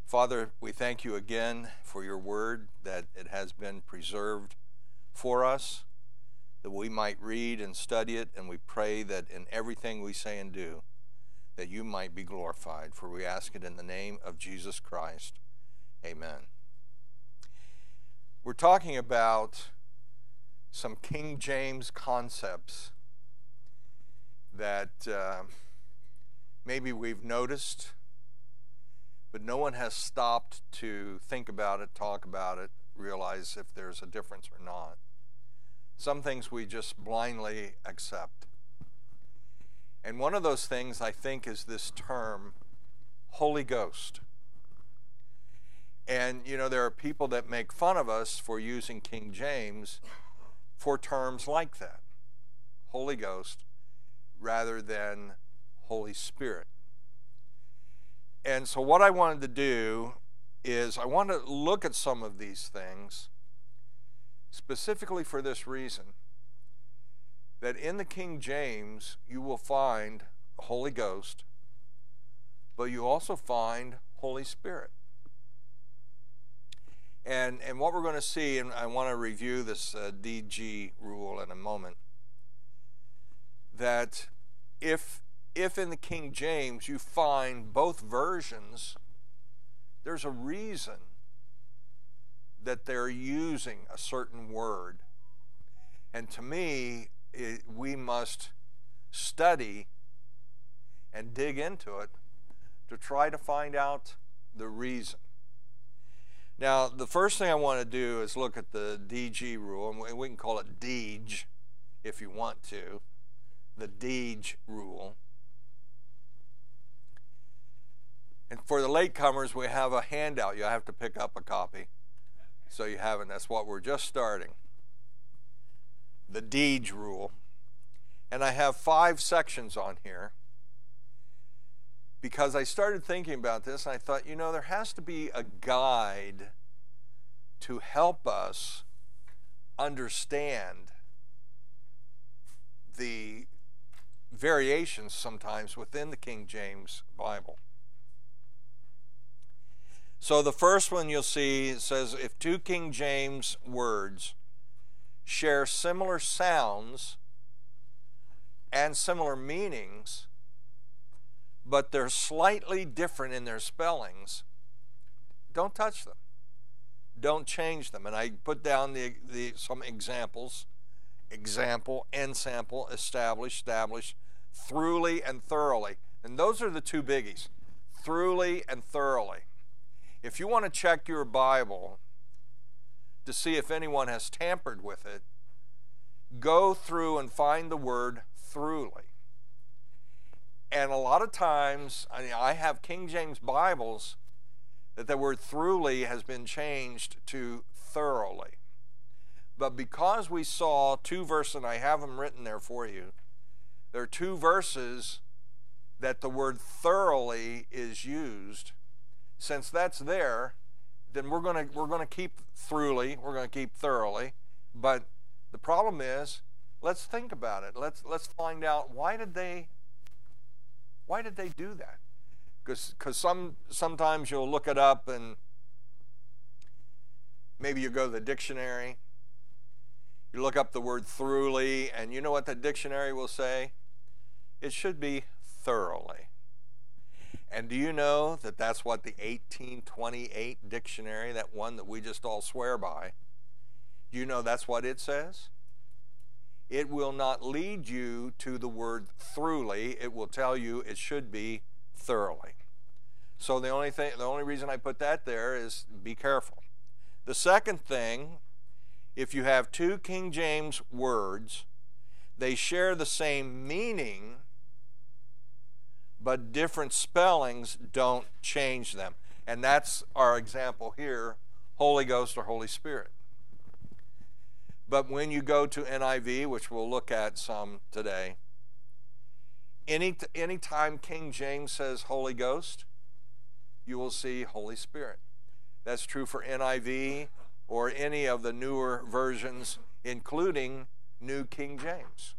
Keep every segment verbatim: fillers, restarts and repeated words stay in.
Father, we thank you again for your word, that it has been preserved for us, that we might read and study it, and we pray that in everything we say and do, that you might be glorified. For we ask it in the name of Jesus Christ. Amen. We're talking about some King James concepts that uh, maybe we've noticed, but no one has stopped to think about it, talk about it, realize if there's a difference or not. Some things we just blindly accept. And one of those things, I think, is this term, Holy Ghost. And, you know, there are people that make fun of us for using King James for terms like that, Holy Ghost, rather than Holy Spirit. And so what I wanted to do is I want to look at some of these things specifically for this reason, that in the King James you will find the Holy Ghost, but you also find Holy Spirit. And, and what we're going to see, and I want to review this uh, D G rule in a moment, that if If in the King James you find both versions, there's a reason that they're using a certain word. And to me, it, we must study and dig into it to try to find out the reason. Now, the first thing I want to do is look at the D G rule, and we can call it D G if you want to, the D G rule. And for the latecomers, we have a handout. You have to pick up a copy. So you haven't. That's what we're just starting. The D G rule. And I have five sections on here because I started thinking about this and I thought, you know, there has to be a guide to help us understand the variations sometimes within the King James Bible. So the first one you'll see, it says, if two King James words share similar sounds and similar meanings, but they're slightly different in their spellings, don't touch them. Don't change them. And I put down the, the some examples. Example, ensample, establish, establish, throughly and thoroughly. And those are the two biggies, throughly and thoroughly. If you want to check your Bible to see if anyone has tampered with it, go through and find the word throughly. And a lot of times, I mean, I have King James Bibles that the word throughly has been changed to thoroughly. But because we saw two verses, and I have them written there for you, there are two verses that the word thoroughly is used. Since that's there, then we're going to we're going to keep throughly, we're going to keep thoroughly. But the problem is, let's think about it. Let's let's find out why did they why did they do that? Because because some sometimes you'll look it up and maybe you go to the dictionary. You look up the word throughly, and you know what the dictionary will say? It should be thoroughly. And do you know that that's what the eighteen twenty-eight dictionary, that one that we just all swear by, do you know that's what it says? It will not lead you to the word throughly. It will tell you it should be thoroughly. So the only thing, the only reason I put that there is be careful. The second thing, if you have two King James words, they share the same meaning, but different spellings don't change them. And that's our example here, Holy Ghost or Holy Spirit. But when you go to N I V, which we'll look at some today, any any time King James says Holy Ghost, you will see Holy Spirit. That's true for N I V or any of the newer versions, including New King James.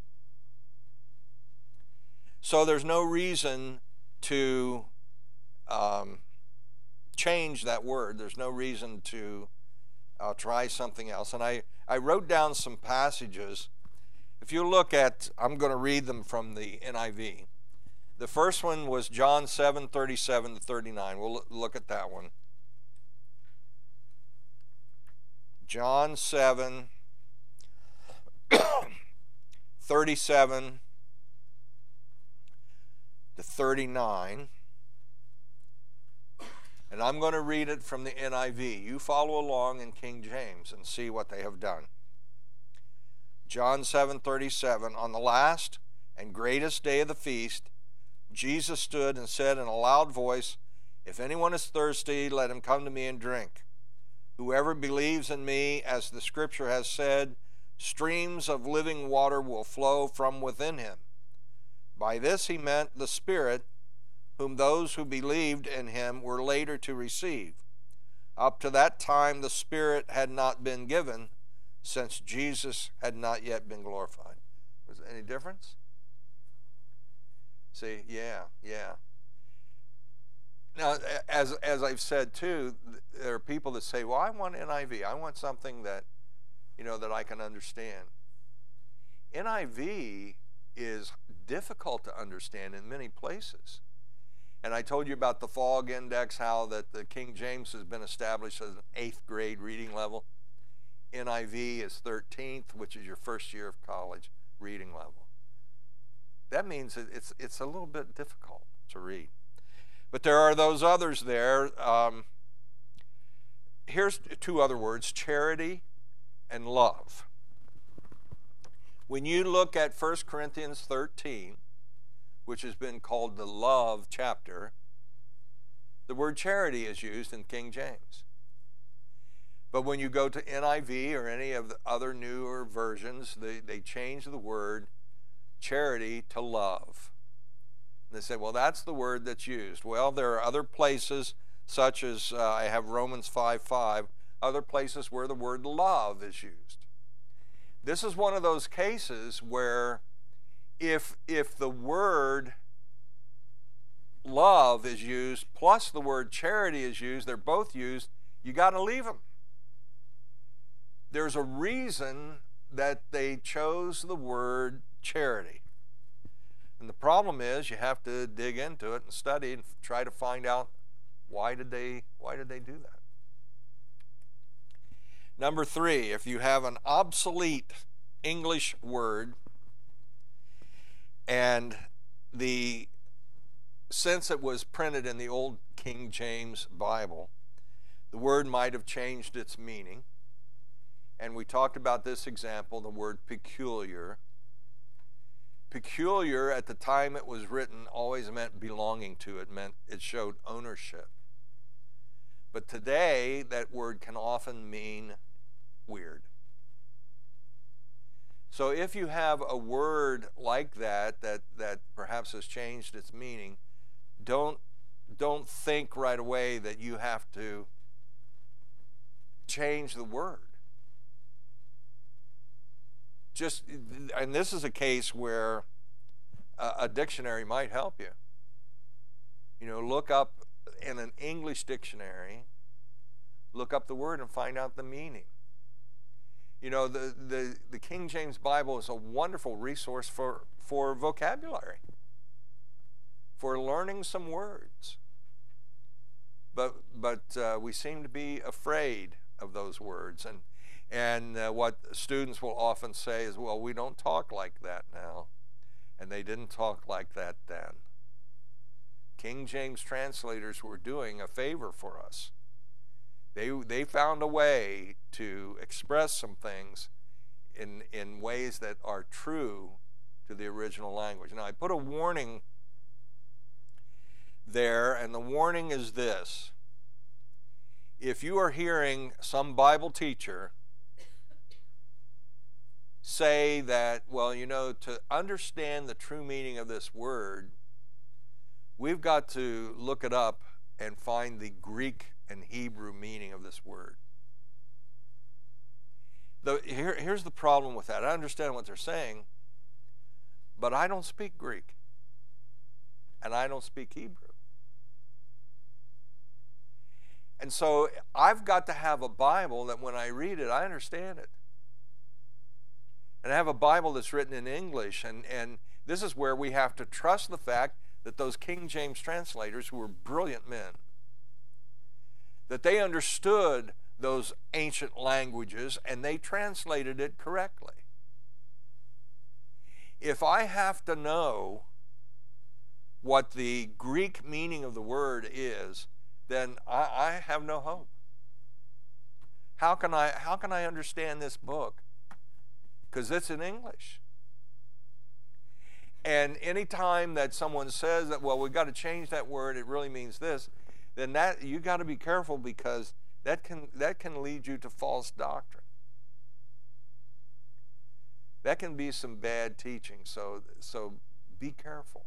So there's no reason to um, change that word. There's no reason to uh, try something else. And I, I wrote down some passages. If you look at, I'm going to read them from the N I V. The first one was John seven, thirty-seven to thirty-nine. We'll look at that one. John seven, thirty-seven to thirty-nine. And I'm going to read it from the N I V. You follow along in King James and see what they have done. John seven, thirty-seven. On the last and greatest day of the feast, Jesus stood and said in a loud voice, "If anyone is thirsty, let him come to me and drink. Whoever believes in me, as the scripture has said, streams of living water will flow from within him." By this he meant the Spirit, whom those who believed in him were later to receive. Up to that time the Spirit had not been given, since Jesus had not yet been glorified. Was there any difference? See, yeah, yeah. Now, as as I've said too, there are people that say, "Well, I want N I V. I want something that, you know, that I can understand." N I V is difficult to understand in many places. And I told you about the Fogg Index, how that the King James has been established as an eighth grade reading level. N I V is thirteenth, which is your first year of college reading level. That means it's it's a little bit difficult to read. But there are those others there. Um, here's two other words, charity and love. When you look at First Corinthians thirteen, which has been called the love chapter, the word charity is used in King James. But when you go to N I V or any of the other newer versions, they, they change the word charity to love. And they say, well, that's the word that's used. Well, there are other places, such as uh, I have Romans five five, other places where the word love is used. This is one of those cases where if, if the word love is used plus the word charity is used, they're both used, you got to leave them. There's a reason that they chose the word charity. And the problem is you have to dig into it and study and try to find out why did they why did they do that. Number three, if you have an obsolete English word and the since it was printed in the old King James Bible, the word might have changed its meaning. And we talked about this example, the word peculiar. Peculiar at the time it was written always meant belonging to. It meant it showed ownership. But today that word can often mean weird. So if you have a word like that that that perhaps has changed its meaning, don't don't think right away that you have to change the word. Just, and this is a case where a, a dictionary might help you. You know, look up in an English dictionary, look up the word and find out the meaning. You know, the, the, the King James Bible is a wonderful resource for, for vocabulary, for learning some words. But, but uh, we seem to be afraid of those words. And And uh, what students will often say is, well, we don't talk like that now. And they didn't talk like that then. King James translators were doing a favor for us. They, they found a way to express some things in, in ways that are true to the original language. Now, I put a warning there, and the warning is this. If you are hearing some Bible teacher say that, well, you know, to understand the true meaning of this word, we've got to look it up and find the Greek and Hebrew meaning of this word. The, here, here's the problem with that. I understand what they're saying, but I don't speak Greek, and I don't speak Hebrew. And so I've got to have a Bible that when I read it, I understand it. And I have a Bible that's written in English, and, and this is where we have to trust the fact that those King James translators, who were brilliant men, that they understood those ancient languages and they translated it correctly. If I have to know what the Greek meaning of the word is, then I, I have no hope. How can I, how can I understand this book? Because it's in English. And any time that someone says that, well, we've got to change that word, it really means this, then that you got to be careful, because that can that can lead you to false doctrine. That can be some bad teaching. So so be careful.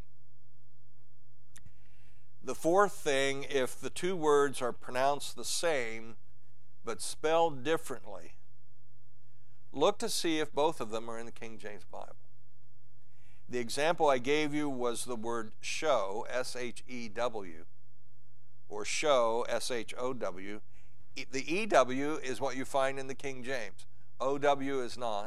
The fourth thing, if the two words are pronounced the same but spelled differently, look to see if both of them are in the King James Bible. The example I gave you was the word show, S H E W, or show, S H O W. The E W is what you find in the King James. O W is not.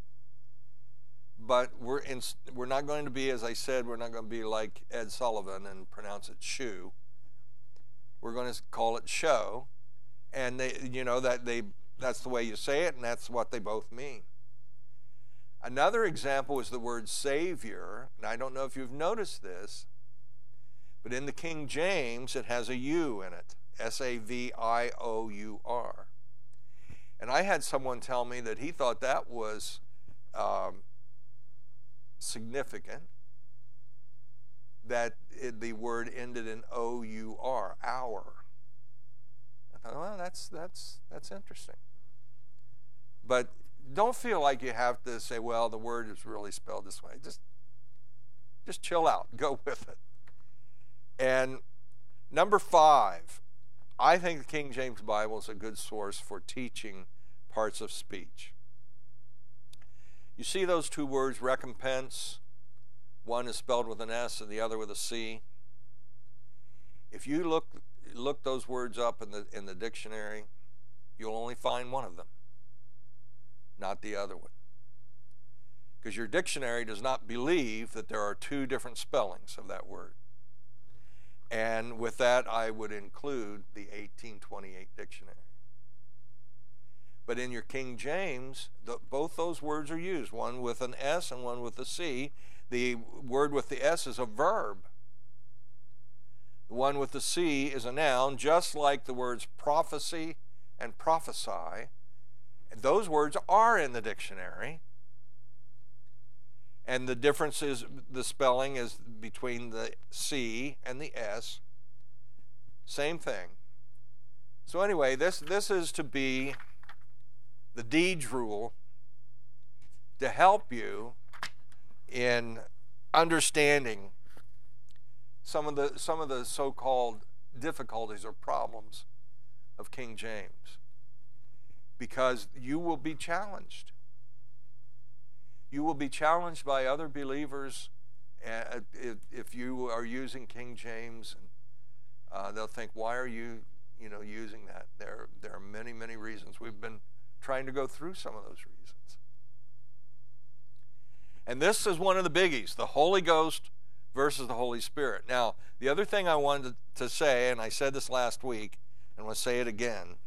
But we're, in, we're not going to be, as I said, we're not going to be like Ed Sullivan and pronounce it shoe. We're going to call it show. And they, you know, that they that's the way you say it, and that's what they both mean. Another example is the word Savior, and I don't know if you've noticed this, but in the King James it has a U in it, S A V I O U R. And I had someone tell me that he thought that was um, significant, that it, the word ended in O U R, hour. I thought, well, that's, that's, that's interesting. But don't feel like you have to say, well, the word is really spelled this way. Just, just chill out. Go with it. And number five, I think the King James Bible is a good source for teaching parts of speech. You see those two words, recompense? One is spelled with an S and the other with a C. If you look look those words up in the in the dictionary, you'll only find one of them, not the other one. Because your dictionary does not believe that there are two different spellings of that word. And with that, I would include the eighteen twenty-eight dictionary. But in your King James, the, both those words are used, one with an S and one with a C. The word with the S is a verb. The one with the C is a noun, just like the words prophecy and prophesy. Those words are in the dictionary. And the difference is the spelling is between the C and the S. Same thing. So anyway, this, this is to be the deeds rule to help you in understanding some of the some of the so-called difficulties or problems of King James, because you will be challenged. You will be challenged by other believers uh, if, if you are using King James, and uh, they'll think, "Why are you, you know, using that?" There, there are many, many reasons. We've been trying to go through some of those reasons. And this is one of the biggies, the Holy Ghost versus the Holy Spirit. Now, the other thing I wanted to say, and I said this last week, and I'll say it again,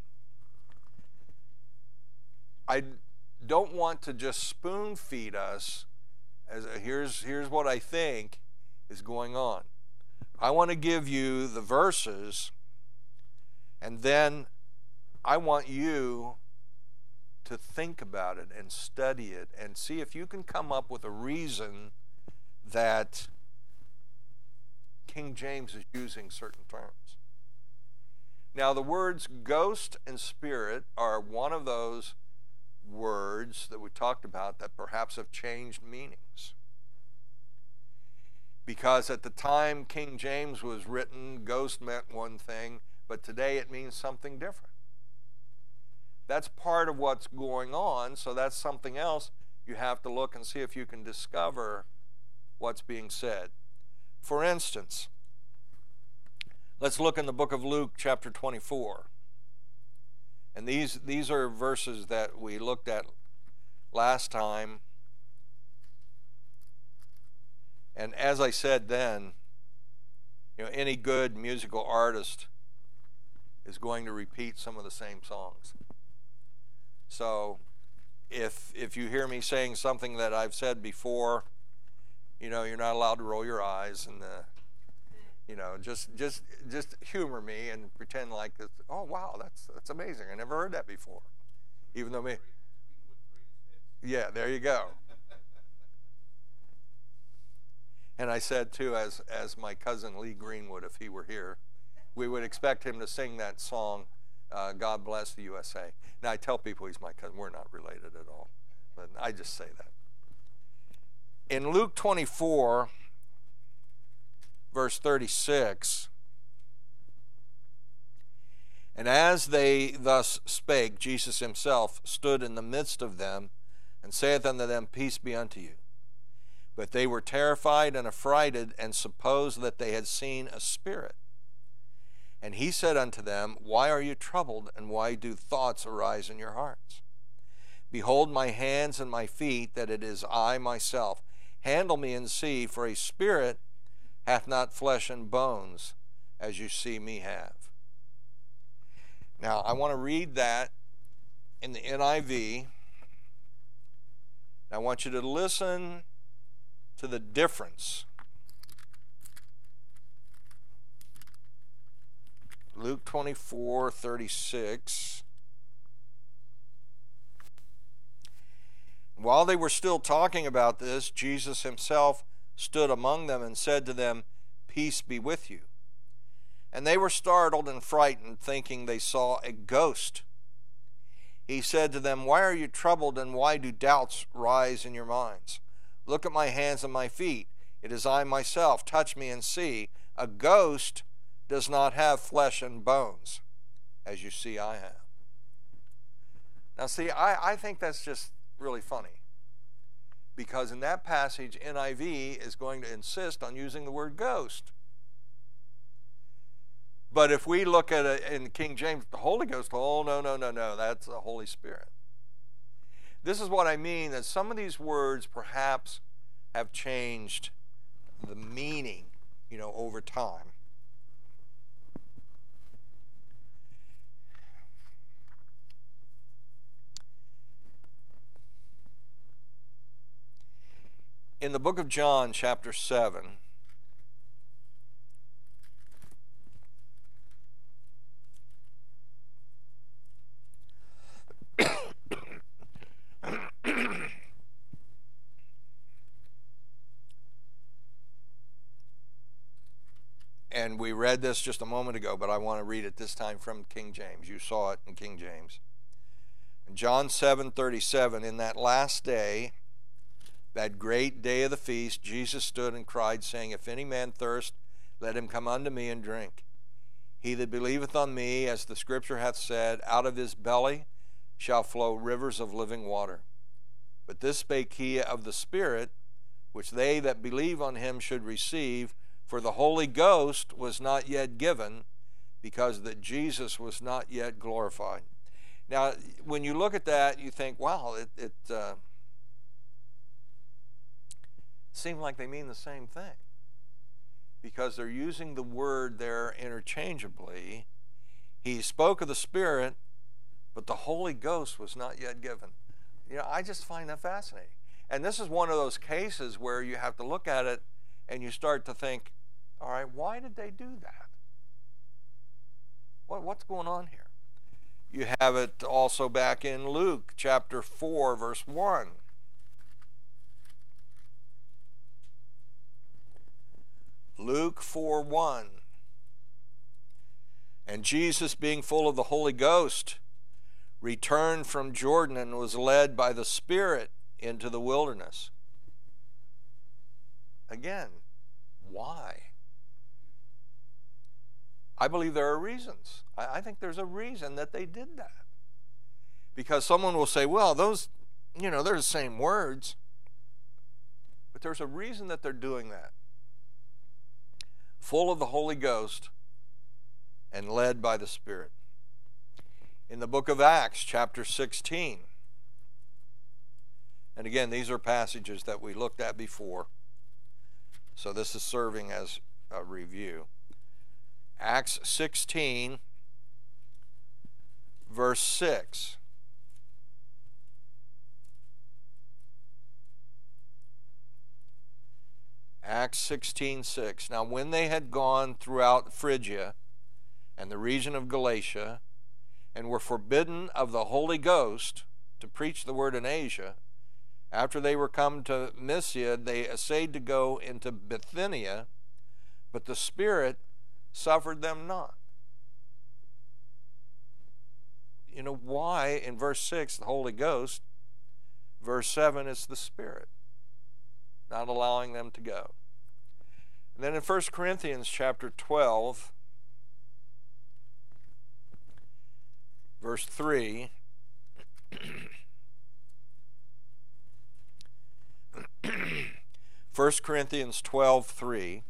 I don't want to just spoon feed us as a, here's, here's what I think is going on. I want to give you the verses, and then I want you to think about it and study it and see if you can come up with a reason that King James is using certain terms. Now, the words ghost and spirit are one of those words that we talked about that perhaps have changed meanings. Because at the time King James was written, ghost meant one thing, but today it means something different. That's part of what's going on, so that's something else you have to look and see if you can discover what's being said. For instance, let's look in the book of Luke, chapter twenty-four. And these, these are verses that we looked at last time. And as I said then, you know, any good musical artist is going to repeat some of the same songs. So if if you hear me saying something that I've said before, you know, you're not allowed to roll your eyes, and uh, you know, just just just humor me and pretend like it's, oh wow, that's that's amazing. I never heard that before, even though me. Yeah, there you go. And I said too, as as my cousin Lee Greenwood, if he were here, we would expect him to sing that song, uh, God Bless the U S A. Now I tell people he's my cousin. We're not related at all, but I just say that. In Luke twenty-four, verse thirty-six, and as they thus spake, Jesus himself stood in the midst of them, and saith unto them, Peace be unto you. But they were terrified and affrighted, and supposed that they had seen a spirit. And he said unto them, Why are you troubled, and why do thoughts arise in your hearts? Behold my hands and my feet, that it is I myself. Handle me and see, for a spirit hath not flesh and bones, as you see me have. Now, I want to read that in the N I V. I want you to listen to the difference. Luke twenty-four, thirty-six. While they were still talking about this, Jesus himself stood among them and said to them, Peace be with you. And they were startled and frightened, thinking they saw a ghost. He said to them, Why are you troubled, and why do doubts rise in your minds? Look at my hands and my feet. It is I myself. Touch me and see. A ghost does not have flesh and bones, as you see I have. Now see, I, I think that's just really funny, because in that passage, N I V is going to insist on using the word ghost. But if we look at it in King James, the Holy Ghost, oh, no, no, no, no, that's the Holy Spirit. This is what I mean, that some of these words perhaps have changed the meaning, you know, over time. In the book of John, chapter seven, and we read this just a moment ago, but I want to read it this time from King James. You saw it in King James. In John seven thirty-seven, in that last day, that great day of the feast, Jesus stood and cried, saying, If any man thirst, let him come unto me and drink. He that believeth on me, as the Scripture hath said, out of his belly shall flow rivers of living water. But this spake he of the Spirit, which they that believe on him should receive, for the Holy Ghost was not yet given, because that Jesus was not yet glorified. Now, when you look at that, you think, wow, it, it uh, seems like they mean the same thing, because they're using the word there interchangeably. He spoke of the Spirit, but the Holy Ghost was not yet given. You know, I just find that fascinating. And this is one of those cases where you have to look at it and you start to think, all right, why did they do that? What, what's going on here? You have it also back in Luke chapter four, verse one. Luke four one. And Jesus, being full of the Holy Ghost, returned from Jordan and was led by the Spirit into the wilderness. Again, why? I believe there are reasons. I, I think there's a reason that they did that. Because someone will say, well, those, you know, they're the same words. But there's a reason that they're doing that. Full of the Holy Ghost and led by the Spirit. In the book of Acts, chapter sixteen. And again, these are passages that we looked at before. So this is serving as a review. Acts sixteen, verse six. Acts sixteen six. Now when they had gone throughout Phrygia and the region of Galatia, and were forbidden of the Holy Ghost to preach the word in Asia, after they were come to Mysia, they essayed to go into Bithynia, but the Spirit suffered them not. You know why in verse six the Holy Ghost, verse seven it's the Spirit not allowing them to go. And then in First Corinthians chapter twelve, verse three, First Corinthians twelve three.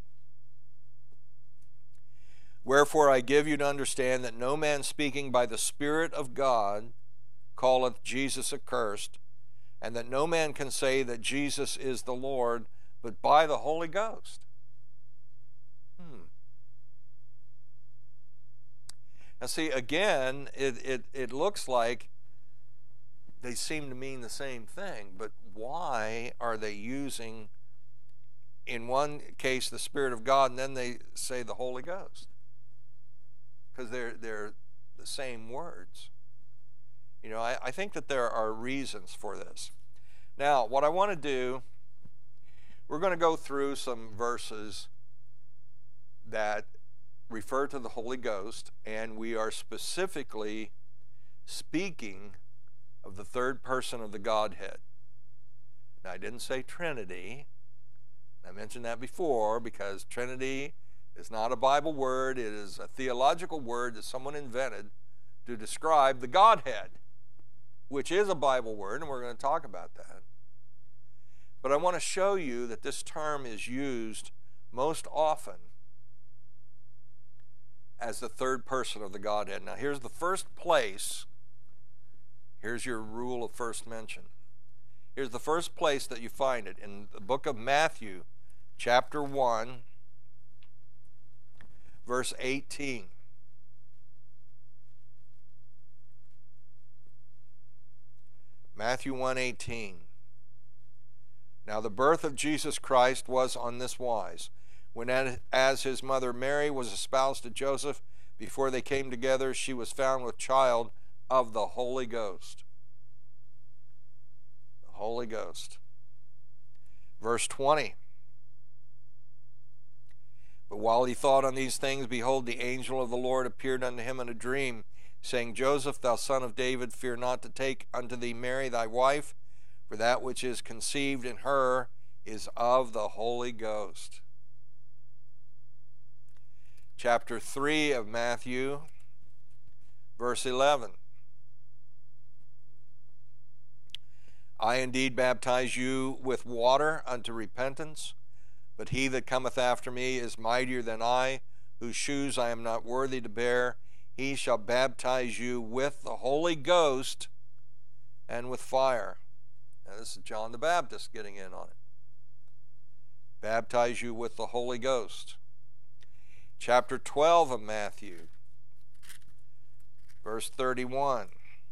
Wherefore I give you to understand that no man speaking by the Spirit of God calleth Jesus accursed, and that no man can say that Jesus is the Lord, but by the Holy Ghost. Hmm. Now see, again, it, it, it looks like they seem to mean the same thing, but why are they using, in one case, the Spirit of God, and then they say the Holy Ghost? Because they're, they're the same words. You know, I, I think that there are reasons for this. Now, what I want to do, we're going to go through some verses that refer to the Holy Ghost, and we are specifically speaking of the third person of the Godhead. Now, I didn't say Trinity. I mentioned that before because Trinity is not a Bible word. It is a theological word that someone invented to describe the Godhead, which is a Bible word, and we're going to talk about that. But I want to show you that this term is used most often as the third person of the Godhead. Now, here's the first place. Here's your rule of first mention. Here's the first place that you find it in the book of Matthew, chapter one, verse eighteen. Matthew one eighteen. Now the birth of Jesus Christ was on this wise. When as his mother Mary was espoused to Joseph, before they came together, she was found with child of the Holy Ghost. The Holy Ghost. Verse twenty. But while he thought on these things, behold, the angel of the Lord appeared unto him in a dream, saying, Joseph, thou son of David, fear not to take unto thee Mary thy wife, for that which is conceived in her is of the Holy Ghost. Chapter three of Matthew, verse eleven. I indeed baptize you with water unto repentance, but he that cometh after me is mightier than I, whose shoes I am not worthy to bear. He shall baptize you with the Holy Ghost and with fire. Now this is John the Baptist getting in on it. Baptize you with the Holy Ghost. Chapter twelve of Matthew, verse thirty-one.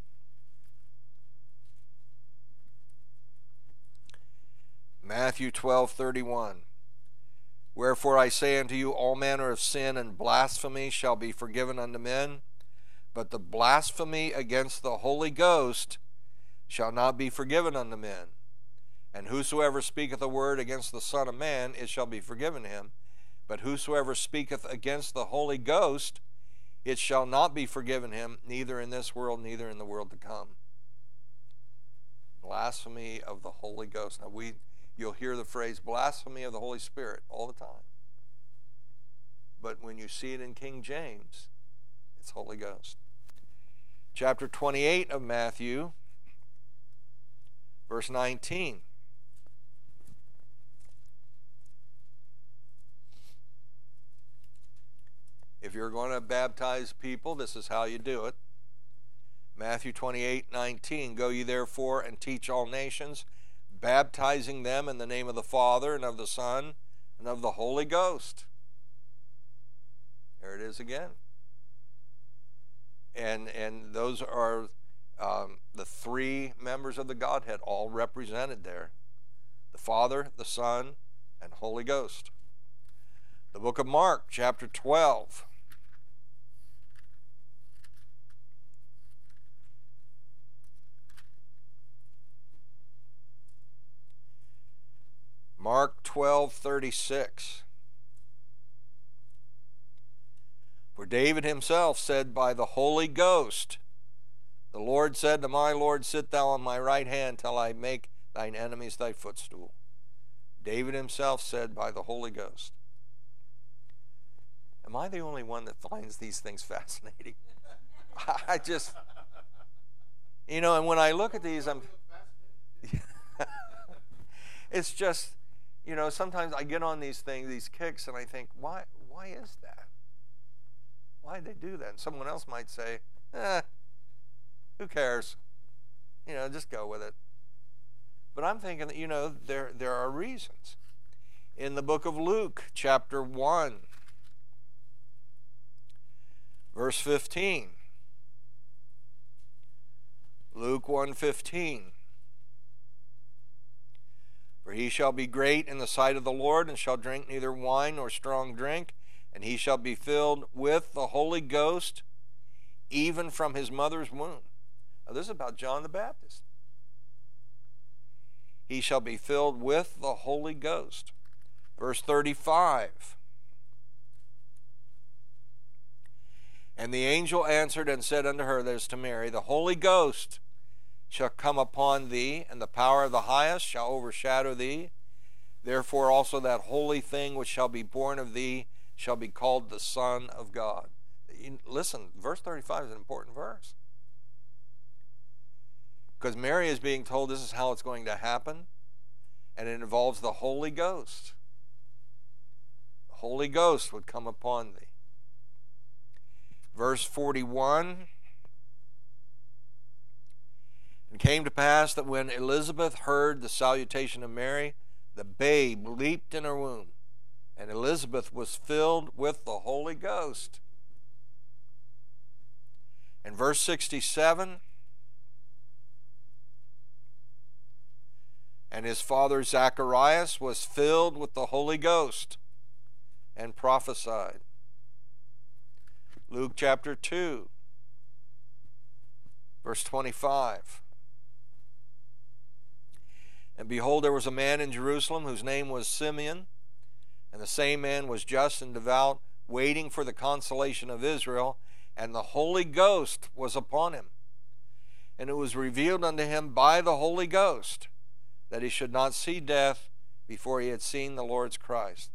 Matthew twelve thirty-one. Wherefore I say unto you, all manner of sin and blasphemy shall be forgiven unto men, but the blasphemy against the Holy Ghost shall not be forgiven unto men. And whosoever speaketh a word against the Son of Man, it shall be forgiven him. But whosoever speaketh against the Holy Ghost, it shall not be forgiven him, neither in this world, neither in the world to come. Blasphemy of the Holy Ghost. Now we You'll hear the phrase blasphemy of the Holy Spirit all the time. But when you see it in King James, it's Holy Ghost. Chapter twenty-eight of Matthew, verse nineteen. If you're going to baptize people, this is how you do it. Matthew twenty-eight nineteen, go ye therefore and teach all nations, baptizing them in the name of the Father and of the Son and of the Holy Ghost. There it is again. And, and those are um, the three members of the Godhead, all represented there. The Father, the Son, and Holy Ghost. The book of Mark, chapter twelve. Mark twelve thirty-six. For David himself said by the Holy Ghost, the Lord said to my Lord, sit thou on my right hand till I make thine enemies thy footstool. David himself said by the Holy Ghost. Am I the only one that finds these things fascinating? I just, you know, and when I look at these, I'm, it's just, you know, sometimes I get on these things, these kicks, and I think, why, why is that? Why'd they do that? And someone else might say, eh, who cares? You know, just go with it. But I'm thinking that, you know, there, there are reasons. In the book of Luke, chapter one, verse fifteen. Luke one fifteen. For he shall be great in the sight of the Lord, and shall drink neither wine nor strong drink, and he shall be filled with the Holy Ghost, even from his mother's womb. Now, this is about John the Baptist. He shall be filled with the Holy Ghost. Verse thirty-five. And the angel answered and said unto her, that is to Mary, the Holy Ghost shall come upon thee, and the power of the highest shall overshadow thee. Therefore also that holy thing which shall be born of thee shall be called the Son of God. Listen, verse thirty-five is an important verse. Because Mary is being told this is how it's going to happen, and it involves the Holy Ghost. The Holy Ghost would come upon thee. Verse forty-one. And came to pass that when Elizabeth heard the salutation of Mary, the babe leaped in her womb, and Elizabeth was filled with the Holy Ghost. And verse sixty-seven. And his father Zacharias was filled with the Holy Ghost and prophesied. Luke chapter two, verse twenty-five. And behold, there was a man in Jerusalem whose name was Simeon, and the same man was just and devout, waiting for the consolation of Israel, and the Holy Ghost was upon him. And it was revealed unto him by the Holy Ghost that he should not see death before he had seen the Lord's Christ.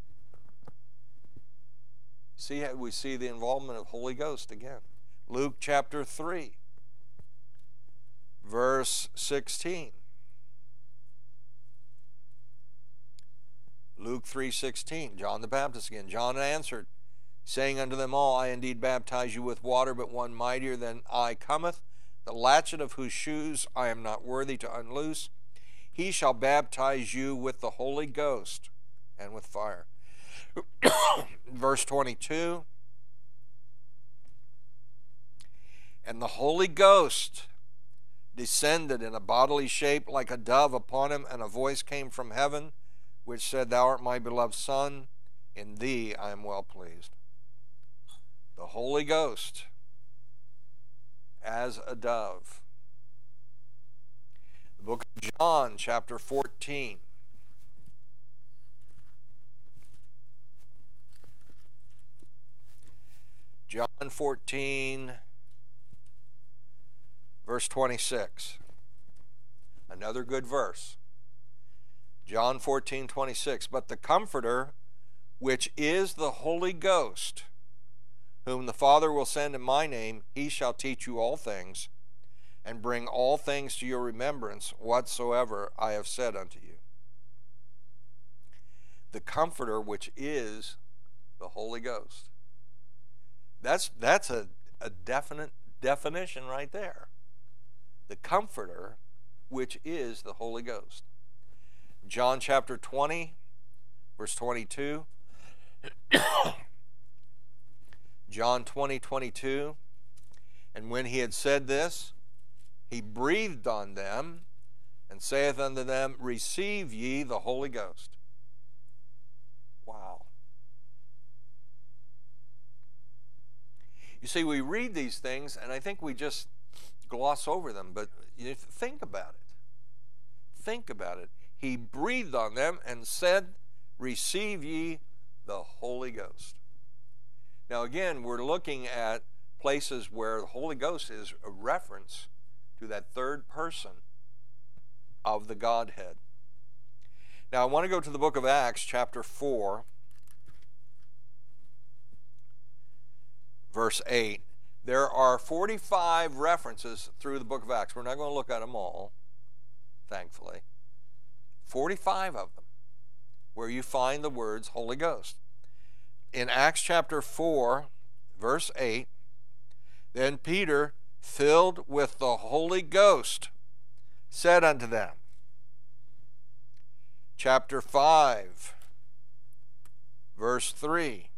See how we see the involvement of Holy Ghost again. Luke chapter three, verse sixteen. Luke three sixteen, John the Baptist again. John answered, saying unto them all, I indeed baptize you with water, but one mightier than I cometh, the latchet of whose shoes I am not worthy to unloose. He shall baptize you with the Holy Ghost and with fire. Verse twenty-two. And the Holy Ghost descended in a bodily shape like a dove upon him, and a voice came from heaven, which said, Thou art my beloved Son, in thee I am well pleased. The Holy Ghost as a dove. The book of John, chapter fourteen. John fourteen, verse twenty-six. Another good verse. John fourteen, twenty-six. But the Comforter, which is the Holy Ghost, whom the Father will send in my name, he shall teach you all things, and bring all things to your remembrance, whatsoever I have said unto you. The Comforter, which is the Holy Ghost. That's, that's a, a definite definition right there. the Comforter, which is the Holy Ghost. John chapter twenty, verse twenty-two. John twenty, twenty-two. And when he had said this, he breathed on them, and saith unto them, Receive ye the Holy Ghost. Wow. You see, we read these things, and I think we just gloss over them, but you think about it. Think about it. He breathed on them and said, Receive ye the Holy Ghost. Now again, we're looking at places where the Holy Ghost is a reference to that third person of the Godhead. Now I want to go to the book of Acts, chapter four, verse eight. There are forty-five references through the book of Acts. We're not going to look at them all, thankfully. forty-five of them where you find the words Holy Ghost. In Acts chapter four, verse eight, then Peter, filled with the Holy Ghost, said unto them. Chapter five, verse three.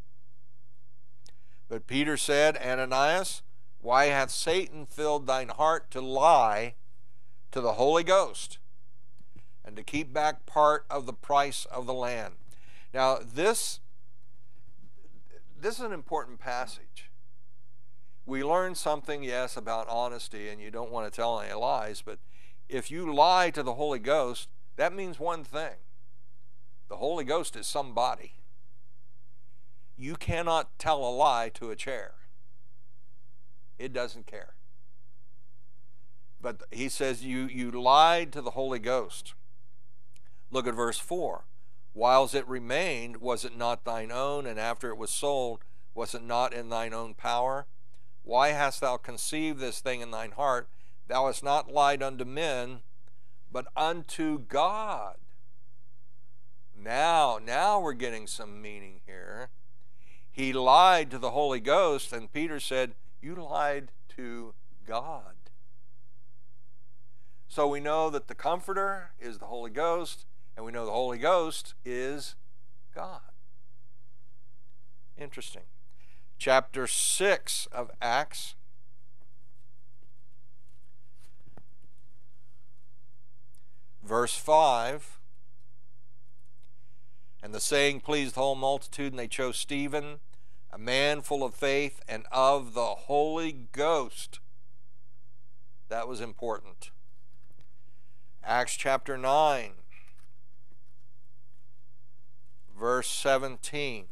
But Peter said, Ananias, why hath Satan filled thine heart to lie to the Holy Ghost, and to keep back part of the price of the land? Now, this, this is an important passage. We learn something, yes, about honesty, and you don't want to tell any lies, but if you lie to the Holy Ghost, that means one thing. The Holy Ghost is somebody. You cannot tell a lie to a chair. It doesn't care. But he says you, you lied to the Holy Ghost. Look at verse four. Whiles it remained, was it not thine own? And after it was sold, was it not in thine own power? Why hast thou conceived this thing in thine heart? Thou hast not lied unto men, but unto God. Now, now we're getting some meaning here. He lied to the Holy Ghost, and Peter said, you lied to God. So we know that the Comforter is the Holy Ghost, and we know the Holy Ghost is God. Interesting. Chapter six of Acts. Verse five. And the saying pleased the whole multitude, and they chose Stephen, a man full of faith and of the Holy Ghost. That was important. Acts chapter nine, verse seventeen.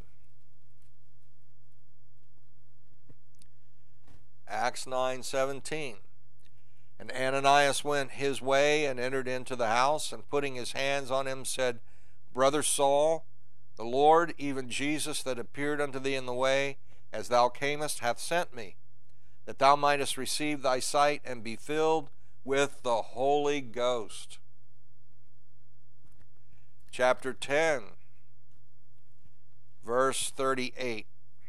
Acts nine seventeen. And Ananias went his way and entered into the house, and putting his hands on him said, Brother Saul, the Lord, even Jesus that appeared unto thee in the way, as thou camest, hath sent me, that thou mightest receive thy sight and be filled with the Holy Ghost. Chapter ten, verse thirty-eight.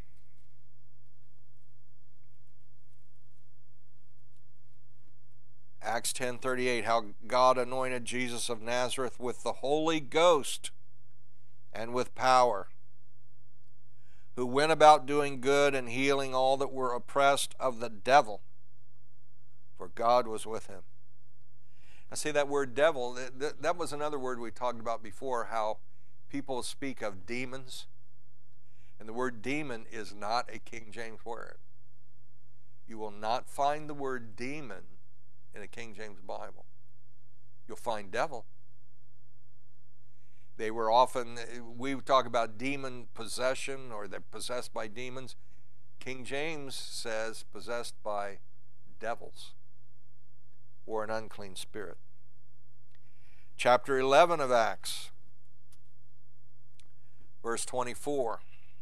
Acts ten thirty-eight, how God anointed Jesus of Nazareth with the Holy Ghost and with power, who went about doing good and healing all that were oppressed of the devil, for God was with him. I say that word devil, that, that was another word we talked about before, how people speak of demons. And the word demon is not a King James word. You will not find the word demon in a King James Bible. You'll find devil. They were often, we talk about demon possession, or they're possessed by demons. King James says possessed by devils or an unclean spirit. Chapter eleven of Acts, verse twenty-four.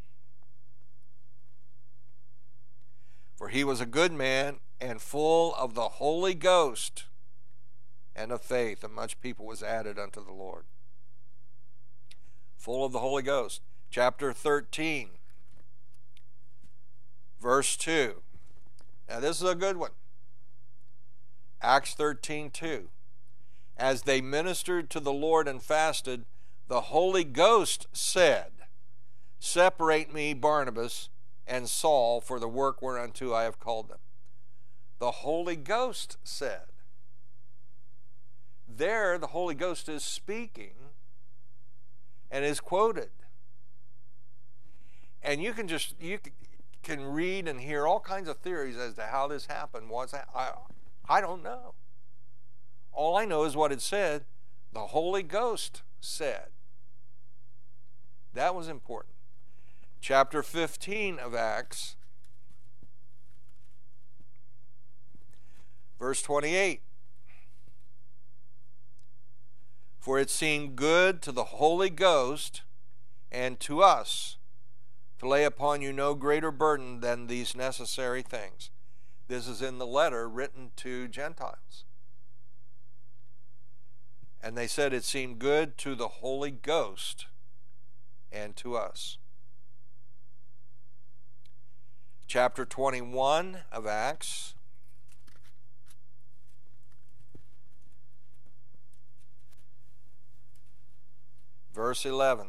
For he was a good man and full of the Holy Ghost and of faith, and much people was added unto the Lord. Full of the Holy Ghost. Chapter thirteen, verse two. Now this is a good one. Acts thirteen two. As they ministered to the Lord and fasted, the Holy Ghost said, Separate me, Barnabas, and Saul, for the work whereunto I have called them. The Holy Ghost said. There, the Holy Ghost is speaking and is quoted. And you can just, you can read and hear all kinds of theories as to how this happened. What's that? I, I don't know. All I know is what it said. The Holy Ghost said. That was important. Chapter fifteen of Acts, verse twenty-eight. For it seemed good to the Holy Ghost and to us to lay upon you no greater burden than these necessary things. This is in the letter written to Gentiles. And they said it seemed good to the Holy Ghost and to us. Chapter twenty-one of Acts. Verse eleven.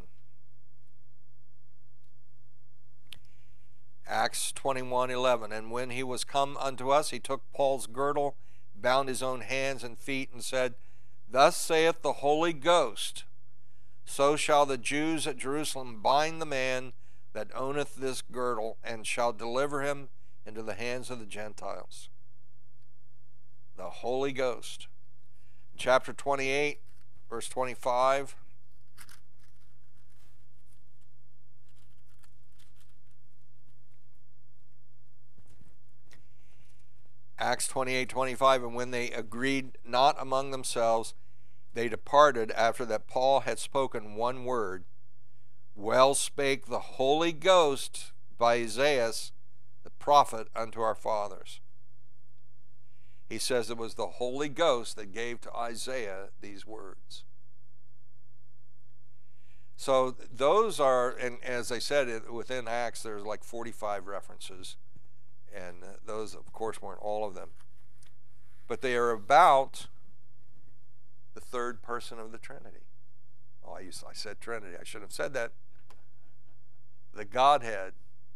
Acts twenty-one eleven. And when he was come unto us, he took Paul's girdle, bound his own hands and feet, and said, Thus saith the Holy Ghost, So shall the Jews at Jerusalem bind the man that owneth this girdle, and shall deliver him into the hands of the Gentiles. The Holy Ghost. Chapter twenty-eight, verse twenty-five. Acts twenty-eight twenty-five. And when they agreed not among themselves, they departed after that Paul had spoken one word. Well spake the Holy Ghost by Isaiah the prophet unto our fathers. He says it was the Holy Ghost that gave to Isaiah these words. So those are, and as I said, within Acts there's like forty-five references, and those of course weren't all of them, but they are about the third person of the Trinity. Oh, I, used, I said Trinity. I should have said that. The Godhead.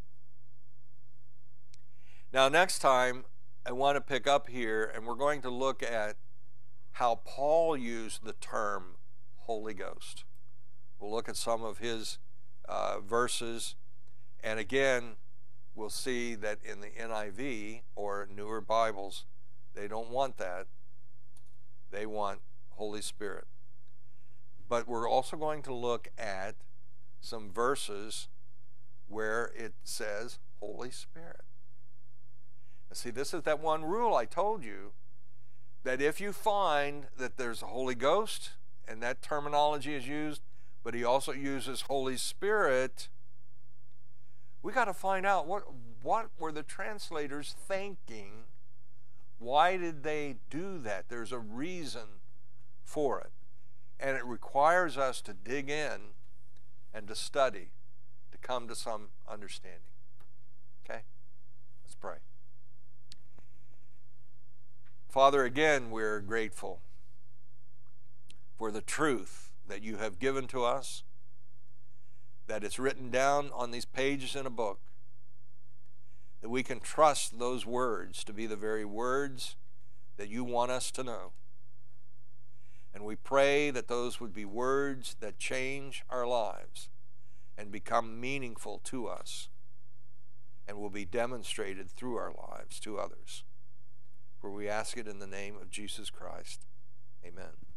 Now, next time, I want to pick up here, and we're going to look at how Paul used the term Holy Ghost. We'll look at some of his uh, verses, and again, we'll see that in the N I V or newer Bibles, they don't want that. They want Holy Spirit. But we're also going to look at some verses where it says Holy Spirit. Now, see, this is that one rule I told you, that if you find that there's a Holy Ghost, and that terminology is used, but he also uses Holy Spirit, we got to find out what, what were the translators thinking? Why did they do that? There's a reason for it. And it requires us to dig in and to study to come to some understanding. Okay? Let's pray. Father, again, we're grateful for the truth that you have given to us, that it's written down on these pages in a book, that we can trust those words to be the very words that you want us to know. And we pray that those would be words that change our lives and become meaningful to us and will be demonstrated through our lives to others. For we ask it in the name of Jesus Christ. Amen.